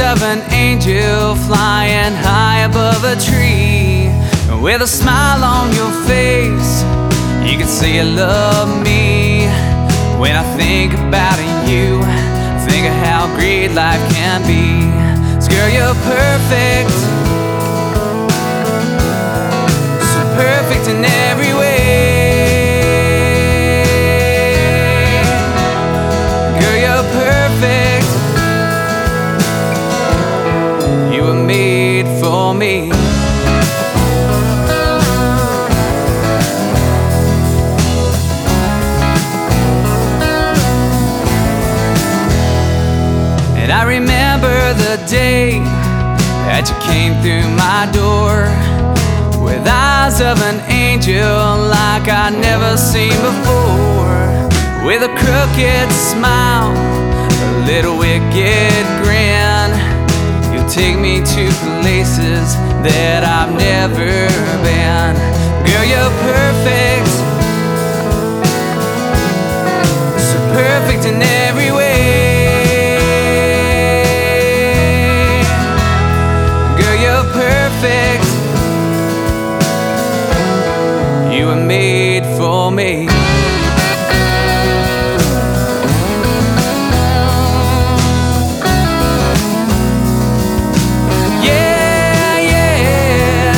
of an angel flying high above a tree. With a smile on your face, you can say you love me. When I think about you, I think of how great life can be. 'Cause girl, you're perfect, so perfect in every way. Girl, you're perfect, you were made for me. And I remember the day that you came through my door, with eyes of an angel like I'd never seen before. With a crooked smile, a little wicked grin, you'll take me to places that I've never been. Girl, you're perfect, so perfect in every way. Perfect, you were made for me. Yeah, yeah.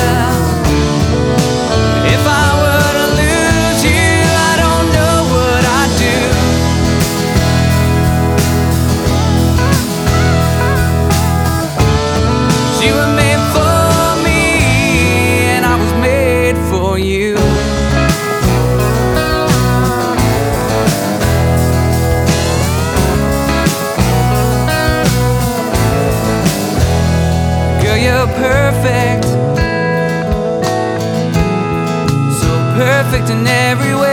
If I were to lose you, I don't know what I'd do. You were made you. Girl, you're perfect, so perfect in every way.